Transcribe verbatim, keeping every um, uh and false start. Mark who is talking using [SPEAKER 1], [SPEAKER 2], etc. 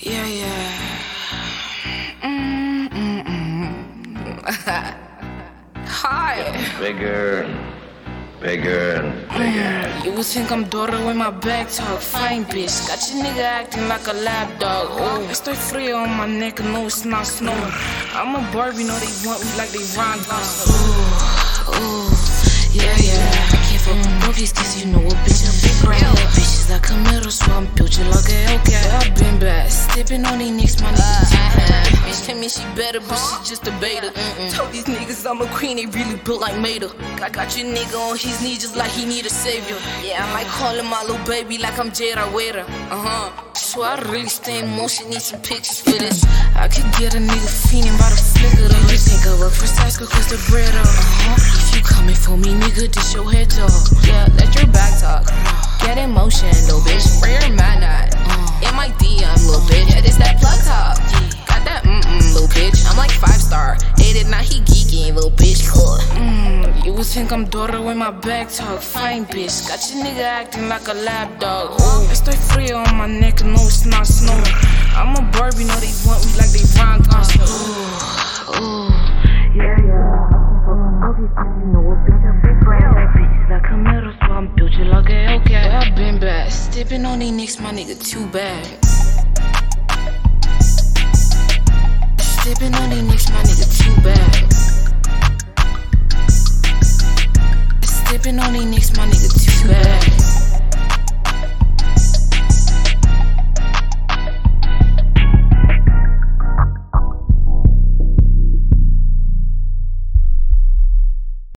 [SPEAKER 1] Yeah, yeah. Mm, mm, mm. Hi.
[SPEAKER 2] Bigger, bigger, bigger.
[SPEAKER 1] You would think I'm daughter with my back talk. Fine bitch. Got your nigga acting like a lap dog. Oh, estoy frío on my neck, no, it's not snowing. I'm a Barbie, know they want me like they Ron Gosling. Ooh, ooh, yeah, yeah. I can't fuck with brokies cause you know a bitch a big real bitches like Camero, so I'm built you like a okay. I've been bad, stepping on these nicks, my niggas too bad. Bitch tell me she better, but she just a beta. Mm-mm. Told these niggas I'm a queen, they really built like Mater. I got your nigga on his knees just like he need a savior. Yeah, I might call him my little baby like I'm Jada Waiter. Uh-huh. So I really stay in motion, need some pictures for this. I could get a nigga fiending by the flicker. They just think I work for Sasco cause the bread up. Uh-huh. If you coming for me, nigga, this your head talk. Yeah, let your back talk. Get in motion, little bitch. Where your man at? Uh, in my D M, little bitch. Yeah, this that plug top. Got that mm-mm, little bitch. I'm like five star. Ate it, now he geeking, little bitch. Cool. Mm, you would think I'm daughter with my back talk. Fine bitch. Got your nigga acting like a lap dog. Ooh, estoy frío on my neck, no, it's not snowing. I'm a Barbie, know they want me like they Ron Gosling. Ooh, ooh, yeah, yeah. You know a bitch, I'm big real bitches like Camero, so I'm built you like a okay. I've been bad, stepping on these nicks, my nigga too bad. Stepping on these nicks, my nigga too bad. Stepping on these nicks, my nigga too bad.